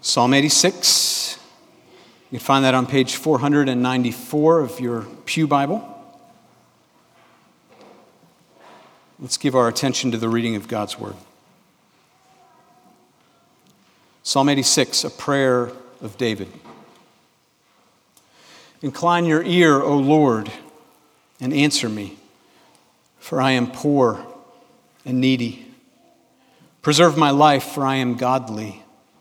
Psalm 86. You can find that on page 494 of your Pew Bible. Let's give our attention to the reading of God's Word. Psalm 86, a prayer of David. Incline your ear, O Lord, and answer me, for I am poor and needy. Preserve my life, for I am godly.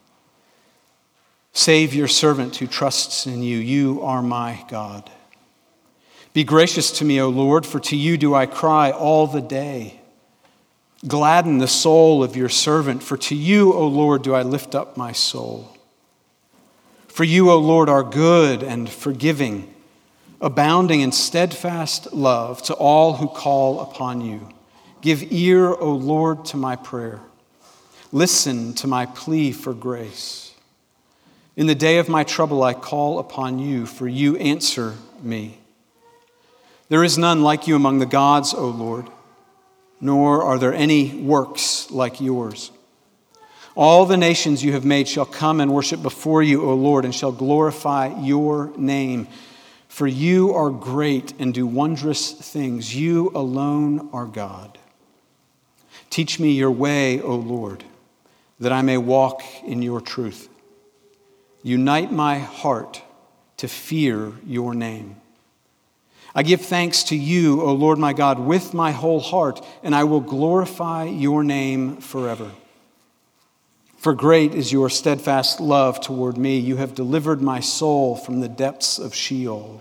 Save your servant who trusts in you. You are my God. Be gracious to me, O Lord, for to you do I cry all the day. Gladden the soul of your servant, for to you, O Lord, do I lift up my soul. For you, O Lord, are good and forgiving, abounding in steadfast love to all who call upon you. Give ear, O Lord, to my prayer. Listen to my plea for grace. In the day of my trouble I call upon you, for you answer me. There is none like you among the gods, O Lord, nor are there any works like yours. All the nations you have made shall come and worship before you, O Lord, and shall glorify your name. For you are great and do wondrous things. You alone are God. Teach me your way, O Lord, that I may walk in your truth. Unite my heart to fear your name. I give thanks to you, O Lord my God, with my whole heart, and I will glorify your name forever. For great is your steadfast love toward me. You have delivered my soul from the depths of Sheol.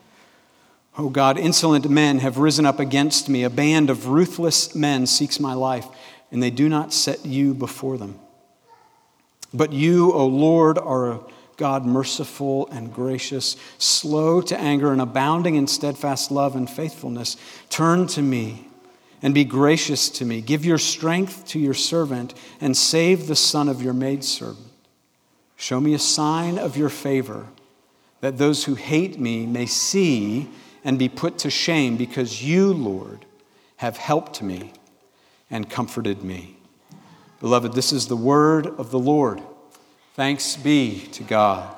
O God, insolent men have risen up against me. A band of ruthless men seeks my life, and they do not set you before them. But you, O Lord, are a God merciful and gracious, slow to anger and abounding in steadfast love and faithfulness. Turn to me and be gracious to me. Give your strength to your servant and save the son of your maidservant. Show me a sign of your favor, that those who hate me may see and be put to shame, because you, Lord, have helped me and comforted me. Beloved, this is the word of the Lord. Thanks be to God.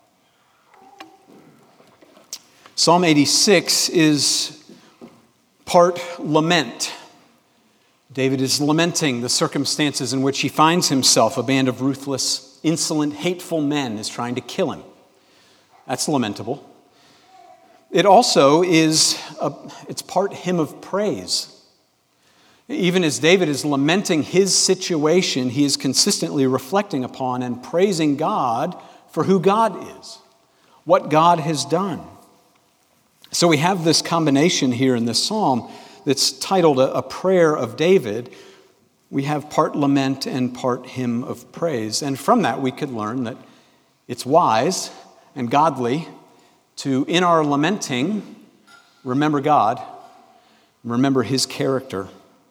Psalm 86 is part lament. David is lamenting the circumstances in which he finds himself. A band of ruthless, insolent, hateful men is trying to kill him. That's lamentable. It also is, it's part hymn of praise. Even as David is lamenting his situation, he is consistently reflecting upon and praising God for who God is, what God has done. So we have this combination here in this psalm that's titled a prayer of David. We have part lament and part hymn of praise. And from that we could learn that it's wise and godly to, in our lamenting, remember God, remember his character.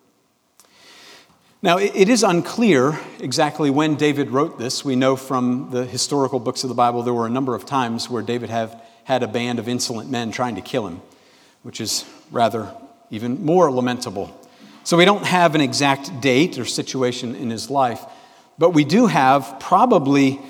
Now, it is unclear exactly when David wrote this. We know from the historical books of the Bible there were a number of times where David had a band of insolent men trying to kill him, which is rather even more lamentable. So we don't have an exact date or situation in his life, but we do have probably,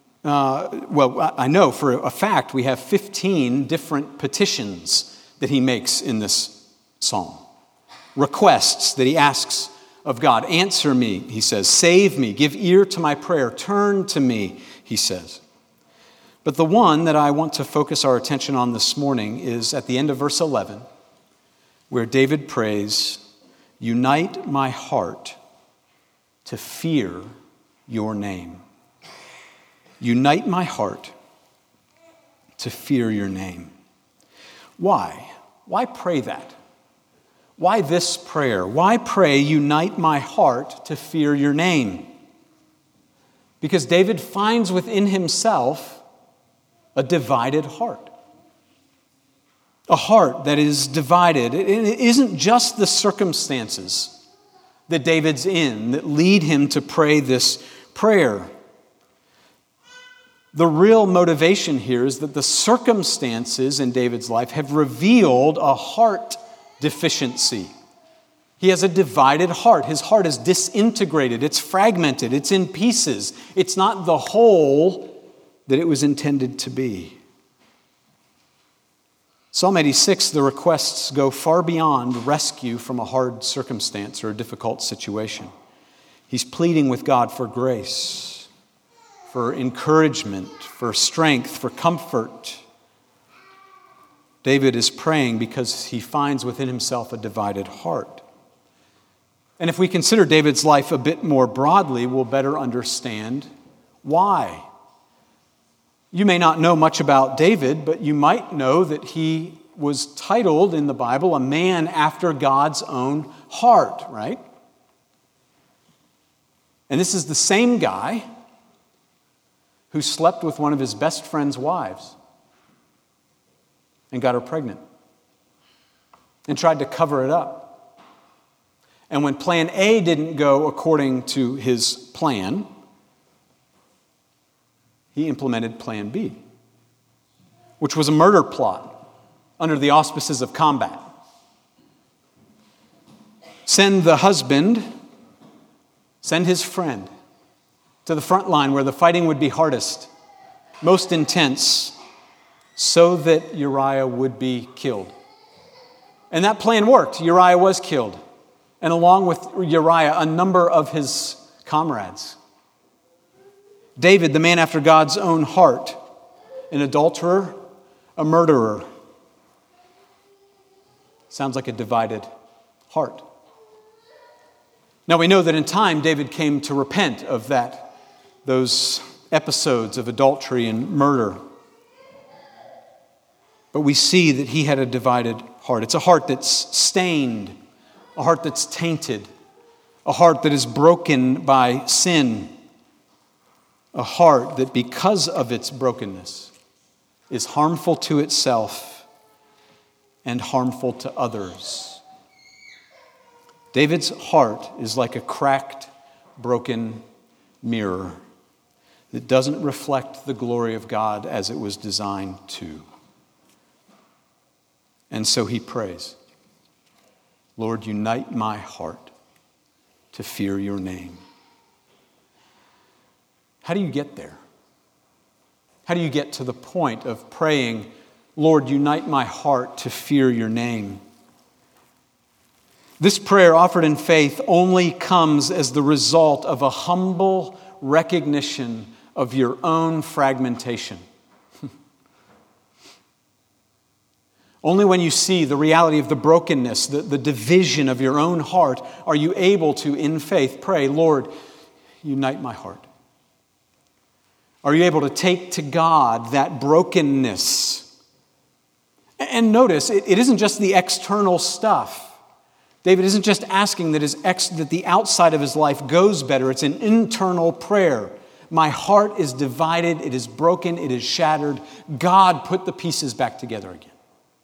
I know for a fact we have 15 different petitions that he makes in this psalm. Requests that he asks of God. Answer me, he says. Save me. Give ear to my prayer. Turn to me, he says. But the one that I want to focus our attention on this morning is at the end of verse 11, where David prays, unite my heart to fear your name. Unite my heart to fear your name. Why? Why pray that? Why this prayer? Why pray, unite my heart to fear your name? Because David finds within himself a divided heart. A heart that is divided. It isn't just the circumstances that David's in that lead him to pray this prayer. The real motivation here is that the circumstances in David's life have revealed a heart deficiency He has a divided heart. His heart is disintegrated. It's fragmented. It's in pieces. It's not the whole that it was intended to be. Psalm 86, the requests go far beyond rescue from a hard circumstance or a difficult situation. He's pleading with God for grace, for encouragement, for strength, for comfort. David is praying because he finds within himself a divided heart. And if we consider David's life a bit more broadly, we'll better understand why. You may not know much about David, but you might know that he was titled in the Bible a man after God's own heart, right? And this is the same guy who slept with one of his best friend's wives and got her pregnant and tried to cover it up. And when plan A didn't go according to his plan, he implemented plan B, which was a murder plot under the auspices of combat. Send the husband, send his friend to the front line where the fighting would be hardest, most intense, so that Uriah would be killed. And that plan worked. Uriah was killed. And along with Uriah, a number of his comrades. David, the man after God's own heart, an adulterer, a murderer. Sounds like a divided heart. Now we know that in time David came to repent of those episodes of adultery and murder. But we see that he had a divided heart. It's a heart that's stained, a heart that's tainted, a heart that is broken by sin, a heart that because of its brokenness is harmful to itself and harmful to others. David's heart is like a cracked, broken mirror that doesn't reflect the glory of God as it was designed to. And so he prays, Lord, unite my heart to fear your name. How do you get there? How do you get to the point of praying, Lord, unite my heart to fear your name? This prayer offered in faith only comes as the result of a humble recognition of your own fragmentation. Only when you see the reality of the brokenness, the division of your own heart, are you able to, in faith, pray, Lord, unite my heart. Are you able to take to God that brokenness? And notice, it isn't just the external stuff. David isn't just asking that the outside of his life goes better. It's an internal prayer. My heart is divided, it is broken, it is shattered. God, put the pieces back together again.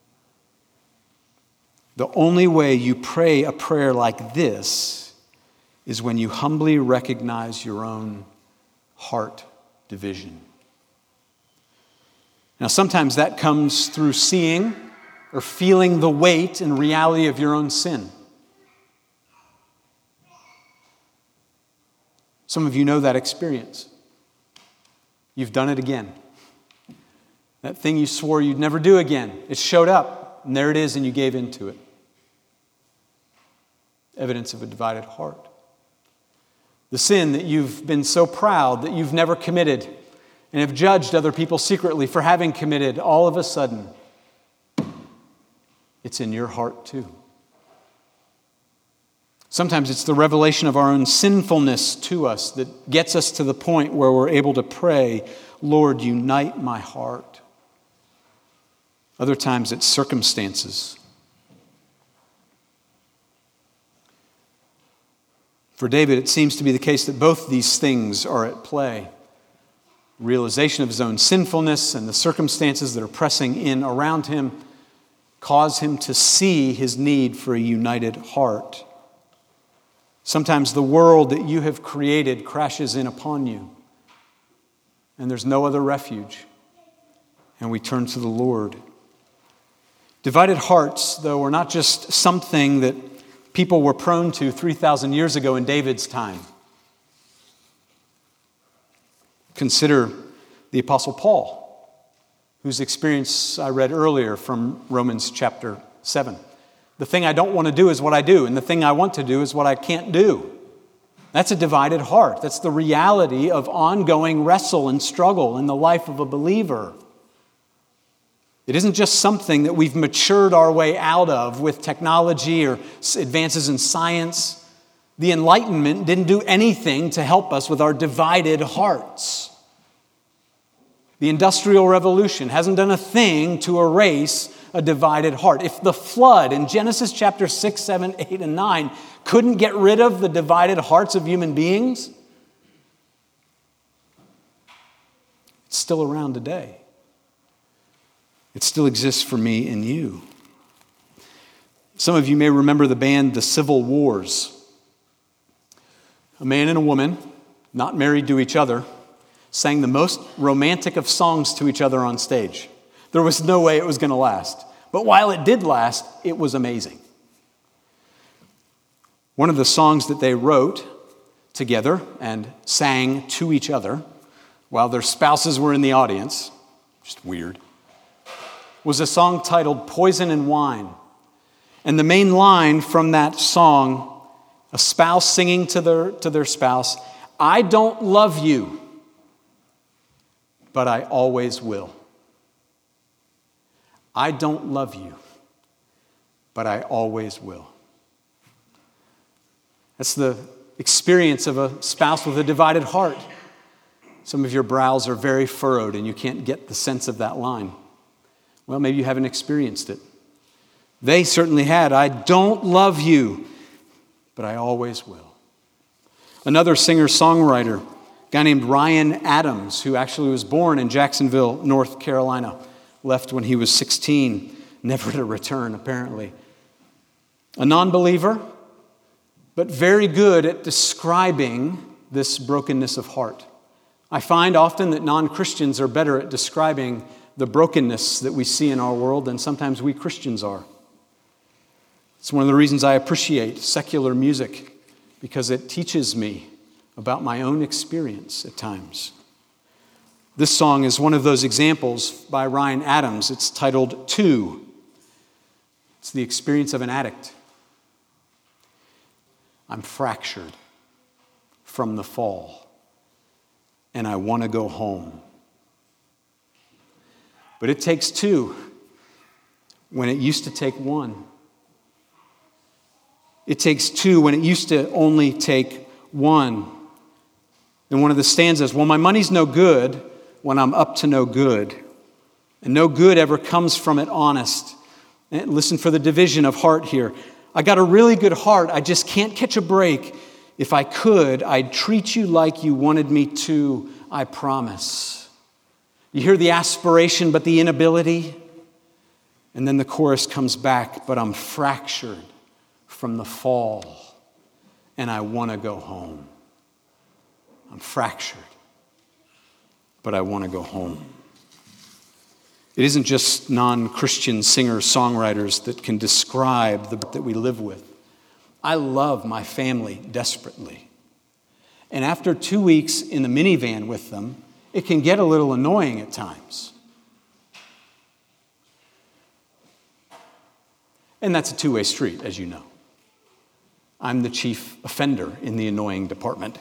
The only way you pray a prayer like this is when you humbly recognize your own heart division. Now, sometimes that comes through seeing or feeling the weight and reality of your own sin. Some of you know that experience. You've done it again. That thing you swore you'd never do again, it showed up, and there it is, and you gave into it. Evidence of a divided heart. The sin that you've been so proud that you've never committed and have judged other people secretly for having committed, all of a sudden, it's in your heart too. Sometimes it's the revelation of our own sinfulness to us that gets us to the point where we're able to pray, Lord, unite my heart. Other times it's circumstances. For David, it seems to be the case that both these things are at play. Realization of his own sinfulness and the circumstances that are pressing in around him cause him to see his need for a united heart. Sometimes the world that you have created crashes in upon you, and there's no other refuge, and we turn to the Lord. Divided hearts, though, are not just something that people were prone to 3,000 years ago in David's time. Consider the Apostle Paul, whose experience I read earlier from Romans chapter 7. The thing I don't want to do is what I do, and the thing I want to do is what I can't do. That's a divided heart. That's the reality of ongoing wrestle and struggle in the life of a believer. It isn't just something that we've matured our way out of with technology or advances in science. The Enlightenment didn't do anything to help us with our divided hearts. The Industrial Revolution hasn't done a thing to erase a divided heart. If the flood in Genesis chapter 6, 7, 8, and 9 couldn't get rid of the divided hearts of human beings, it's still around today. It still exists for me and you. Some of you may remember the band The Civil Wars. A man and a woman, not married to each other, sang the most romantic of songs to each other on stage. There was no way it was going to last. But while it did last, it was amazing. One of the songs that they wrote together and sang to each other while their spouses were in the audience, just weird, was a song titled Poison and Wine. And the main line from that song, a spouse singing to their spouse, I don't love you, but I always will. I don't love you, but I always will. That's the experience of a spouse with a divided heart. Some of your brows are very furrowed and you can't get the sense of that line. Well, maybe you haven't experienced it. They certainly had. I don't love you, but I always will. Another singer-songwriter, a guy named Ryan Adams, who actually was born in Jacksonville, North Carolina, left when he was 16, never to return, apparently. A non-believer, but very good at describing this brokenness of heart. I find often that non-Christians are better at describing the brokenness that we see in our world than sometimes we Christians are. It's one of the reasons I appreciate secular music, because it teaches me about my own experience at times. This song is one of those examples by Ryan Adams. It's titled Two. It's the experience of an addict. I'm fractured from the fall, and I want to go home. But it takes two when it used to take one. It takes two when it used to only take one. And one of the stanzas, well, my money's no good when I'm up to no good. And no good ever comes from it honest. And listen for the division of heart here. I got a really good heart. I just can't catch a break. If I could, I'd treat you like you wanted me to, I promise. You hear the aspiration, but the inability. And then the chorus comes back, but I'm fractured from the fall, and I want to go home. I'm fractured, but I want to go home. It isn't just non-Christian singers-songwriters that can describe the that we live with. I love my family desperately. And after 2 weeks in the minivan with them, it can get a little annoying at times. And that's a two-way street, as you know. I'm the chief offender in the annoying department.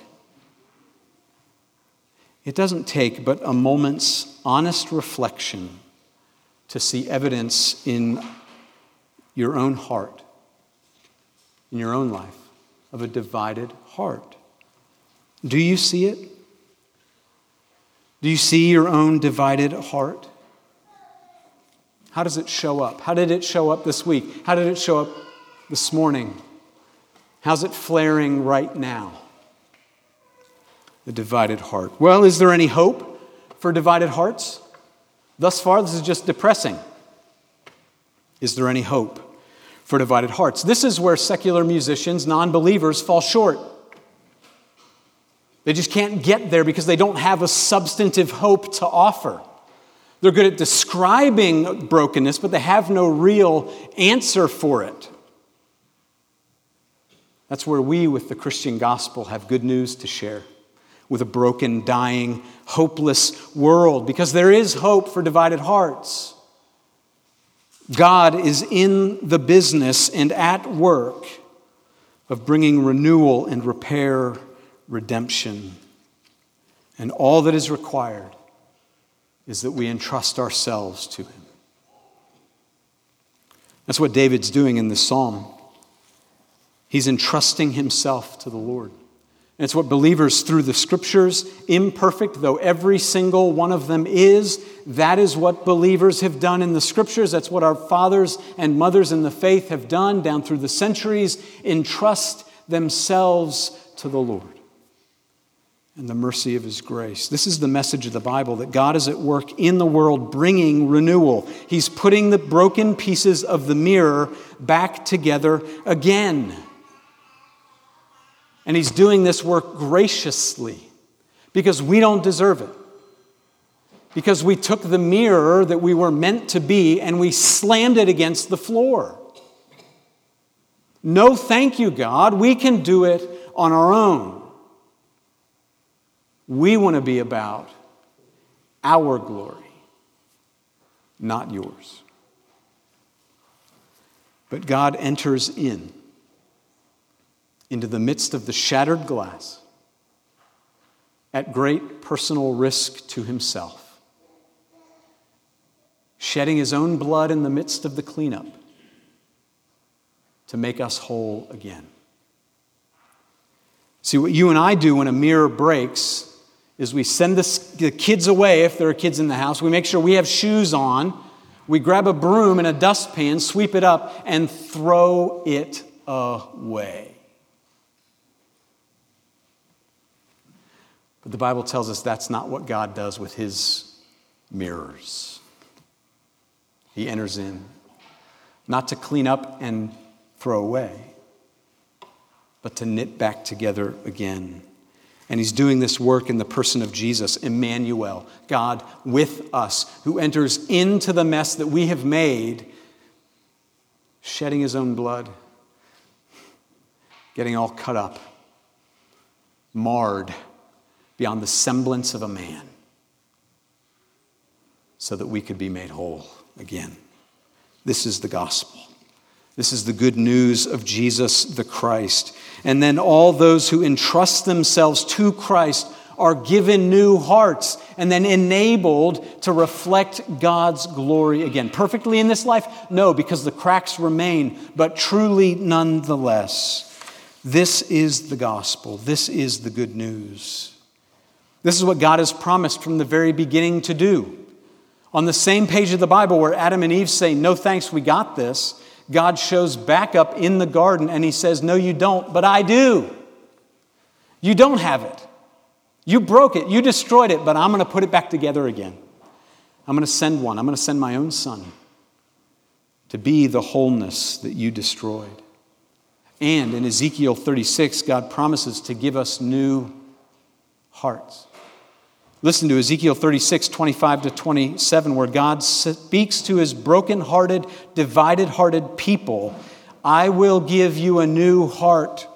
It doesn't take but a moment's honest reflection to see evidence in your own heart, in your own life, of a divided heart. Do you see it? Do you see your own divided heart? How does it show up? How did it show up this week? How did it show up this morning? How's it flaring right now? The divided heart. Well, is there any hope for divided hearts? Thus far, this is just depressing. Is there any hope for divided hearts? This is where secular musicians, non-believers, fall short. They just can't get there because they don't have a substantive hope to offer. They're good at describing brokenness, but they have no real answer for it. That's where we, with the Christian gospel, have good news to share with a broken, dying, hopeless world, because there is hope for divided hearts. God is in the business and at work of bringing renewal and repair, redemption. And all that is required is that we entrust ourselves to him. That's what David's doing in this psalm. He's entrusting himself to the Lord. And it's what believers through the scriptures, imperfect though every single one of them is, that is what believers have done in the scriptures. That's what our fathers and mothers in the faith have done down through the centuries. Entrust themselves to the Lord and the mercy of his grace. This is the message of the Bible, that God is at work in the world bringing renewal. He's putting the broken pieces of the mirror back together again. And he's doing this work graciously because we don't deserve it. Because we took the mirror that we were meant to be and we slammed it against the floor. No, thank you, God. We can do it on our own. We want to be about our glory, not yours. But God enters into the midst of the shattered glass at great personal risk to himself, shedding his own blood in the midst of the cleanup to make us whole again. See, what you and I do when a mirror breaks is we send the kids away, if there are kids in the house. We make sure we have shoes on. We grab a broom and a dustpan, sweep it up, and throw it away. But the Bible tells us that's not what God does with his mirrors. He enters in, not to clean up and throw away, but to knit back together again. And he's doing this work in the person of Jesus, Emmanuel, God with us, who enters into the mess that we have made, shedding his own blood, getting all cut up, marred beyond the semblance of a man, so that we could be made whole again. This is the gospel. This is the good news of Jesus the Christ. And then all those who entrust themselves to Christ are given new hearts and then enabled to reflect God's glory again. Perfectly in this life? No, because the cracks remain, but truly nonetheless. This is the gospel. This is the good news. This is what God has promised from the very beginning to do. On the same page of the Bible where Adam and Eve say, "No thanks, we got this," God shows back up in the garden and he says, "No, you don't, but I do. You don't have it. You broke it. You destroyed it, but I'm going to put it back together again. I'm going to send one. I'm going to send my own son to be the wholeness that you destroyed." And in Ezekiel 36, God promises to give us new hearts. Listen to Ezekiel 36, 25 to 27, where God speaks to his broken-hearted, divided-hearted people. "I will give you a new heart,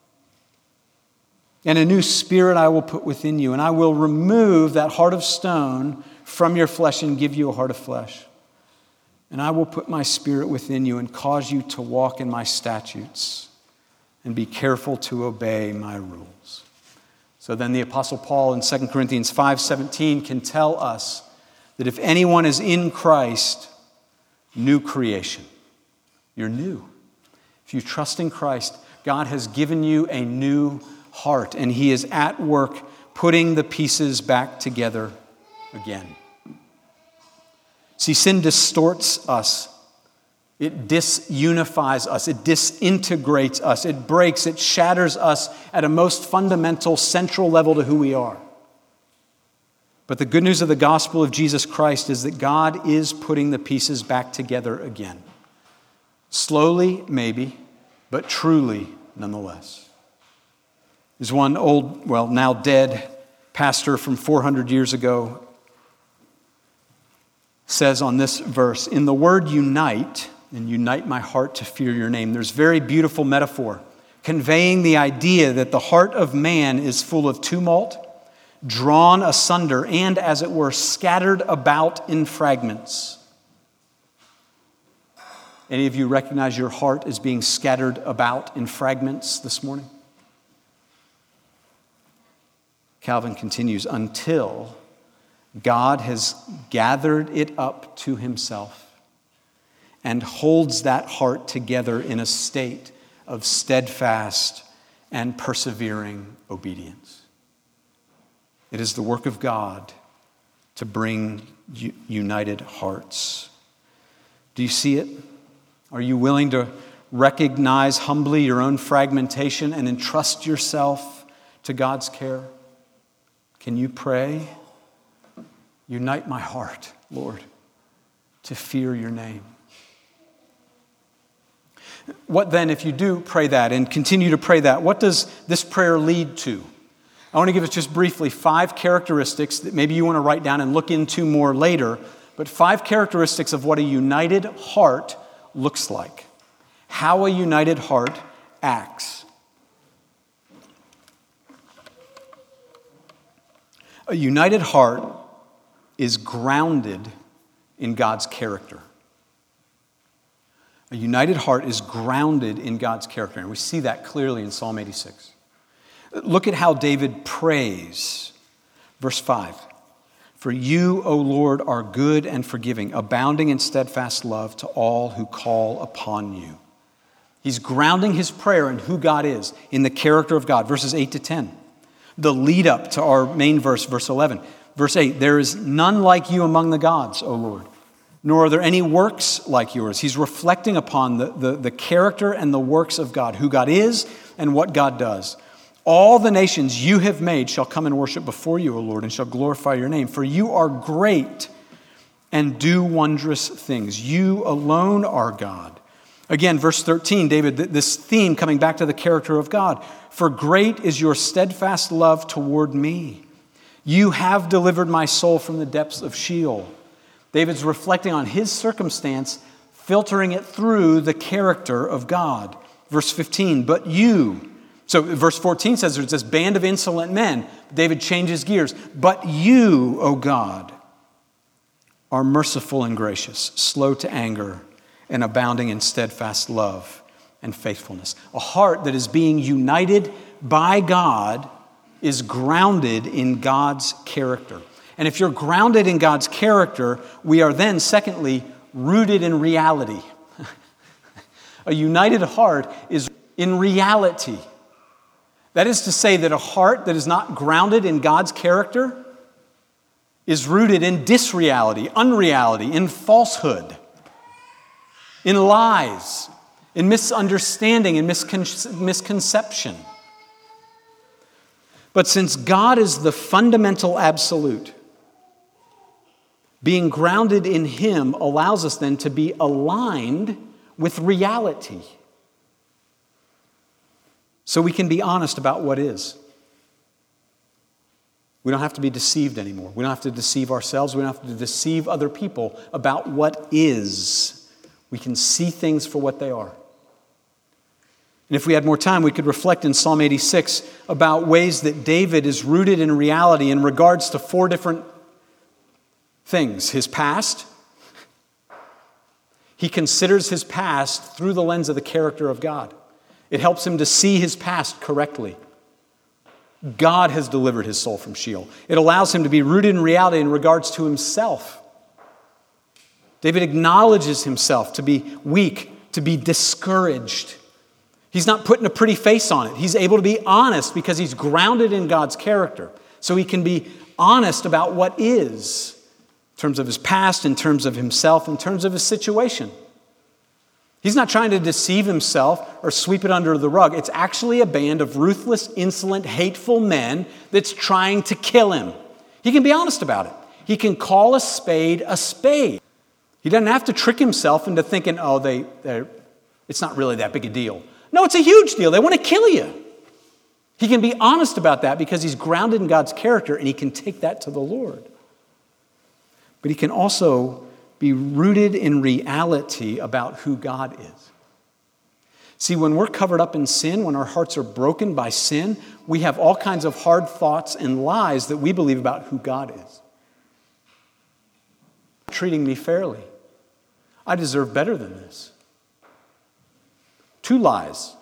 and a new spirit I will put within you, and I will remove that heart of stone from your flesh and give you a heart of flesh. And I will put my spirit within you and cause you to walk in my statutes and be careful to obey my rules." So then the Apostle Paul in 2 Corinthians 5:17 can tell us that if anyone is in Christ, new creation. You're new. If you trust in Christ, God has given you a new heart, and he is at work putting the pieces back together again. See, sin distorts us. It disunifies us. It disintegrates us. It breaks, it shatters us at a most fundamental, central level to who we are. But the good news of the gospel of Jesus Christ is that God is putting the pieces back together again. Slowly, maybe, but truly, nonetheless. There's one old, now dead pastor from 400 years ago says on this verse, "In the word unite, and unite my heart to fear your name," there's very beautiful metaphor conveying the idea that the heart of man is full of tumult, drawn asunder, and, as it were, scattered about in fragments. Any of you recognize your heart as being scattered about in fragments this morning? Calvin continues, until God has gathered it up to himself and holds that heart together in a state of steadfast and persevering obedience. It is the work of God to bring united hearts. Do you see it? Are you willing to recognize humbly your own fragmentation and entrust yourself to God's care? Can you pray? Unite my heart, Lord, to fear your name. What then, if you do pray that and continue to pray that, what does this prayer lead to? I want to give us just briefly 5 characteristics that maybe you want to write down and look into more later, but 5 characteristics of what a united heart looks like, how a united heart acts. A united heart is grounded in God's character. A united heart is grounded in God's character, and we see that clearly in Psalm 86. Look at how David prays. Verse 5. For you, O Lord, are good and forgiving, abounding in steadfast love to all who call upon you. He's grounding his prayer in who God is, in the character of God. Verses 8 to 10. The lead up to our main verse, verse 11. Verse 8, there is none like you among the gods, O Lord, nor are there any works like yours. He's reflecting upon the character and the works of God, who God is and what God does. All the nations you have made shall come and worship before you, O Lord, and shall glorify your name. For you are great and do wondrous things. You alone are God. Again, verse 13, David, this theme coming back to the character of God. For great is your steadfast love toward me. You have delivered my soul from the depths of Sheol. David's reflecting on his circumstance, filtering it through the character of God. Verse 15, but you... So verse 14 says there's this band of insolent men. David changes gears. But you, O God, are merciful and gracious, slow to anger, and abounding in steadfast love and faithfulness. A heart that is being united by God is grounded in God's character. And if you're grounded in God's character, we are then, secondly, rooted in reality. A united heart is in reality. That is to say that a heart that is not grounded in God's character is rooted in disreality, unreality, in falsehood, in lies, in misunderstanding, in misconception. But since God is the fundamental absolute, being grounded in Him allows us then to be aligned with reality. So we can be honest about what is. We don't have to be deceived anymore. We don't have to deceive ourselves. We don't have to deceive other people about what is. We can see things for what they are. And if we had more time, we could reflect in Psalm 86 about ways that David is rooted in reality in regards to 4 different things. His past. He considers his past through the lens of the character of God. It helps him to see his past correctly. God has delivered his soul from Sheol. It allows him to be rooted in reality in regards to himself. David acknowledges himself to be weak, to be discouraged. He's not putting a pretty face on it. He's able to be honest because he's grounded in God's character. So he can be honest about what is, in terms of his past, in terms of himself, in terms of his situation. He's not trying to deceive himself or sweep it under the rug. It's actually a band of ruthless, insolent, hateful men that's trying to kill him. He can be honest about it. He can call a spade a spade. He doesn't have to trick himself into thinking, it's not really that big a deal. No, it's a huge deal. They want to kill you. He can be honest about that because he's grounded in God's character and he can take that to the Lord. But he can also be rooted in reality about who God is. See, when we're covered up in sin, when our hearts are broken by sin, we have all kinds of hard thoughts and lies that we believe about who God is. Treating me fairly. I deserve better than this. 2 lies.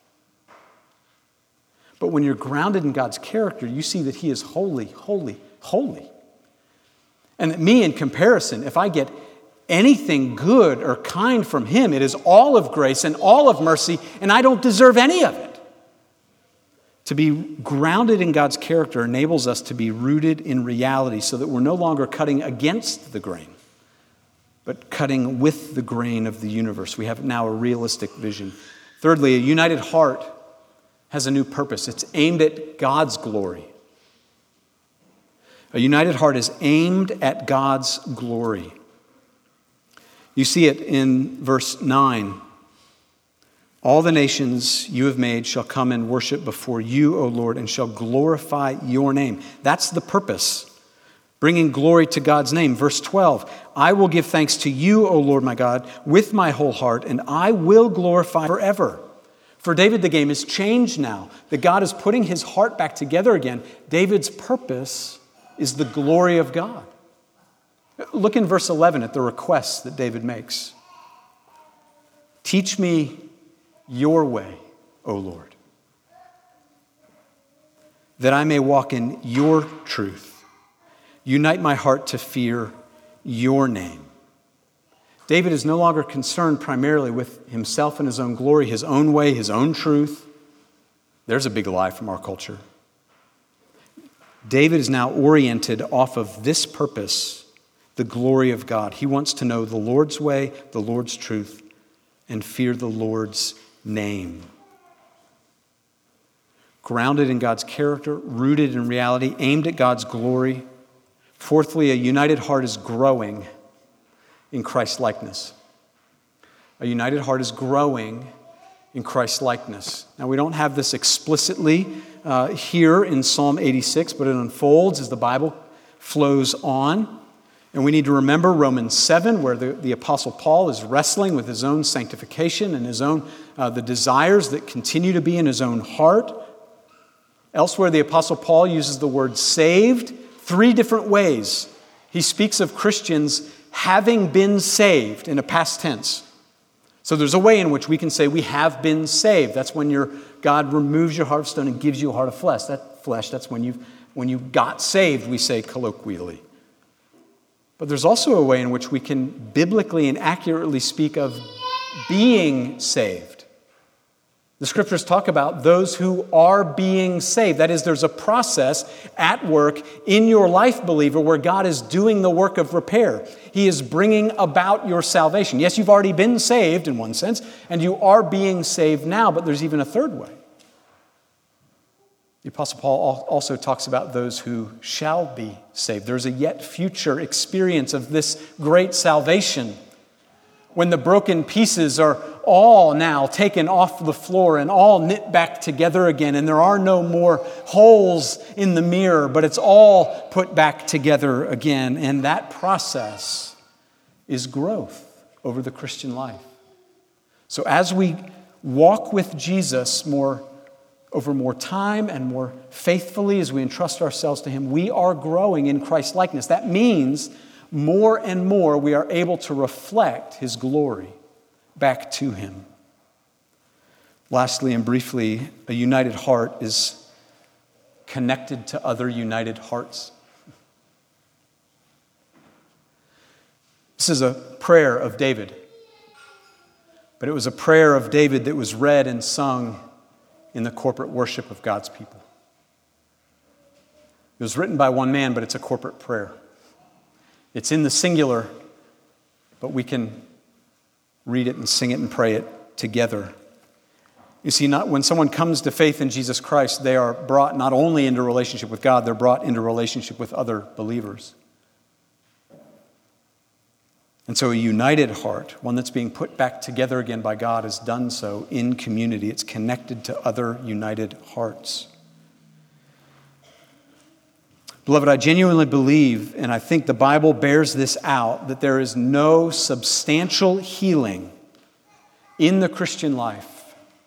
But when you're grounded in God's character, you see that He is holy, holy, holy. And that me, in comparison, if I get anything good or kind from Him, it is all of grace and all of mercy, and I don't deserve any of it. To be grounded in God's character enables us to be rooted in reality so that we're no longer cutting against the grain, but cutting with the grain of the universe. We have now a realistic vision. Thirdly, a united heart has a new purpose. It's aimed at God's glory. A united heart is aimed at God's glory. You see it in verse 9. All the nations you have made shall come and worship before you, O Lord, and shall glorify your name. That's the purpose, bringing glory to God's name. Verse 12, I will give thanks to you, O Lord my God, with my whole heart, and I will glorify forever. For David, the game is changed now, that God is putting his heart back together again. David's purpose is the glory of God. Look in verse 11 at the request that David makes. Teach me your way, O Lord, that I may walk in your truth. Unite my heart to fear your name. David is no longer concerned primarily with himself and his own glory, his own way, his own truth. There's a big lie from our culture. David is now oriented off of this purpose, the glory of God. He wants to know the Lord's way, the Lord's truth, and fear the Lord's name. Grounded in God's character, rooted in reality, aimed at God's glory. Fourthly, a united heart is growing in Christ's likeness. A united heart is growing in Christ's likeness. Now, we don't have this explicitly here in Psalm 86, but it unfolds as the Bible flows on. And we need to remember Romans 7, where the Apostle Paul is wrestling with his own sanctification and his own the desires that continue to be in his own heart. Elsewhere, the Apostle Paul uses the word saved 3 different ways. He speaks of Christians having been saved in a past tense. So there's a way in which we can say we have been saved. That's when God removes your heart of stone and gives you a heart of flesh. That's when you got saved, we say colloquially. But there's also a way in which we can biblically and accurately speak of being saved. The scriptures talk about those who are being saved. That is, there's a process at work in your life, believer, where God is doing the work of repair. He is bringing about your salvation. Yes, you've already been saved in one sense, and you are being saved now, but there's even a third way. The Apostle Paul also talks about those who shall be saved. There's a yet future experience of this great salvation when the broken pieces are all now taken off the floor and all knit back together again, and there are no more holes in the mirror, but it's all put back together again. And that process is growth over the Christian life. So as we walk with Jesus over more time and more faithfully, as we entrust ourselves to Him, we are growing in Christ's likeness. That means more and more we are able to reflect His glory back to Him. Lastly and briefly, a united heart is connected to other united hearts. This is a prayer of David, but it was a prayer of David that was read and sung in the corporate worship of God's people. It was written by one man, but it's a corporate prayer. It's in the singular, but we can read it and sing it and pray it together. You see, when someone comes to faith in Jesus Christ, they are brought not only into relationship with God, they're brought into relationship with other believers. And so a united heart, one that's being put back together again by God, has done so in community. It's connected to other united hearts. Beloved, I genuinely believe, and I think the Bible bears this out, that there is no substantial healing in the Christian life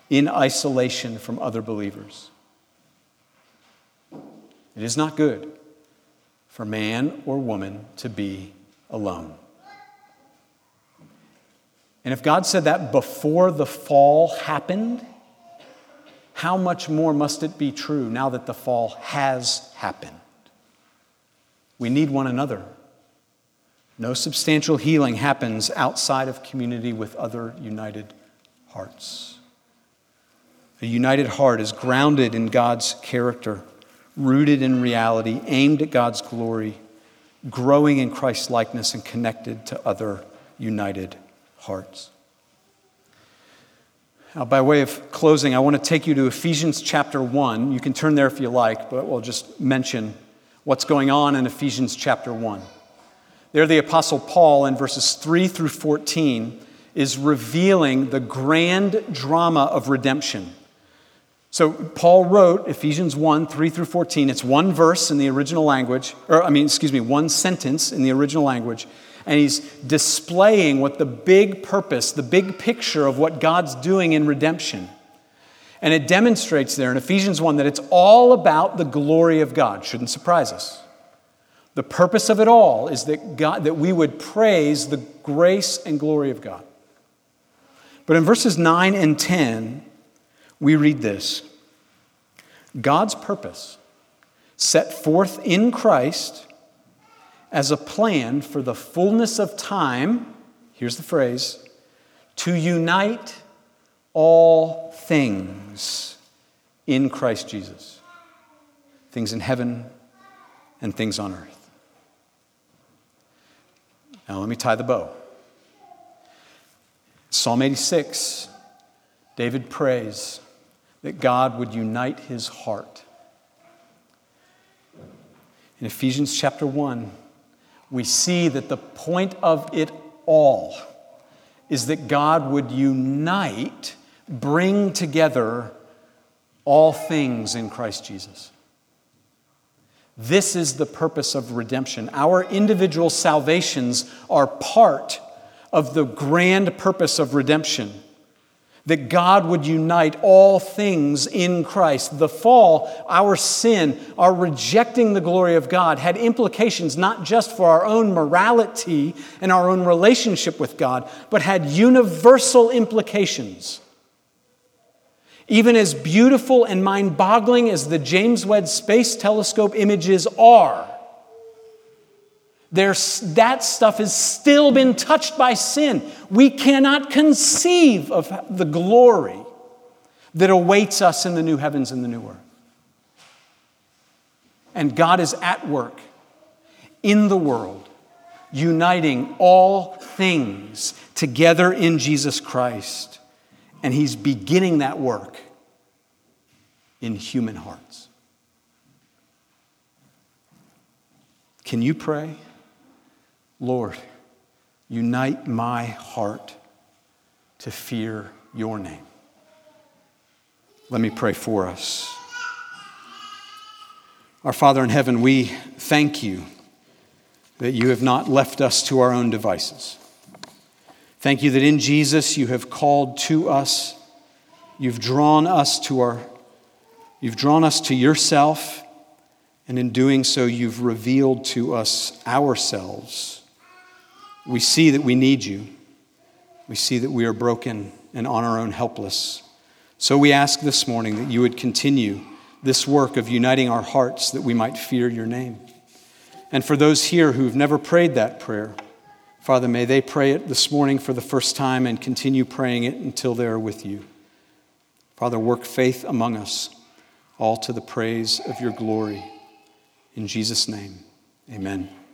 in isolation from other believers. It is not good for man or woman to be alone. And if God said that before the fall happened, how much more must it be true now that the fall has happened? We need one another. No substantial healing happens outside of community with other united hearts. A united heart is grounded in God's character, rooted in reality, aimed at God's glory, growing in Christ's likeness, and connected to other united hearts. Now, by way of closing, I want to take you to Ephesians chapter 1. You can turn there if you like, but we'll just mention what's going on in Ephesians chapter 1. There, the Apostle Paul, in verses 3 through 14, is revealing the grand drama of redemption. So Paul wrote Ephesians 1, 3 through 14. It's one verse in the original language, one sentence in the original language. And he's displaying what the big purpose, the big picture of what God's doing in redemption. And it demonstrates there in Ephesians 1 that it's all about the glory of God. Shouldn't surprise us. The purpose of it all is that we would praise the grace and glory of God. But in verses 9 and 10, we read this: God's purpose set forth in Christ as a plan for the fullness of time, here's the phrase, to unite all things in Christ Jesus. Things in heaven and things on earth. Now let me tie the bow. Psalm 86, David prays that God would unite his heart. In Ephesians chapter 1, we see that the point of it all is that God would unite, bring together all things in Christ Jesus. This is the purpose of redemption. Our individual salvations are part of the grand purpose of redemption, that God would unite all things in Christ. The fall, our sin, our rejecting the glory of God had implications not just for our own morality and our own relationship with God, but had universal implications. Even as beautiful and mind-boggling as the James Webb Space Telescope images are, that stuff has still been touched by sin. We cannot conceive of the glory that awaits us in the new heavens and the new earth. And God is at work in the world, uniting all things together in Jesus Christ. And He's beginning that work in human hearts. Can you pray? Lord, unite my heart to fear your name. Let me pray for us. Our Father in heaven, we thank you that you have not left us to our own devices. Thank you that in Jesus you have called to us. You've drawn us to yourself, and in doing so you've revealed to us ourselves. We see that we need you. We see that we are broken and on our own helpless. So we ask this morning that you would continue this work of uniting our hearts that we might fear your name. And for those here who've never prayed that prayer, Father, may they pray it this morning for the first time and continue praying it until they are with you. Father, work faith among us, all to the praise of your glory. In Jesus' name, amen.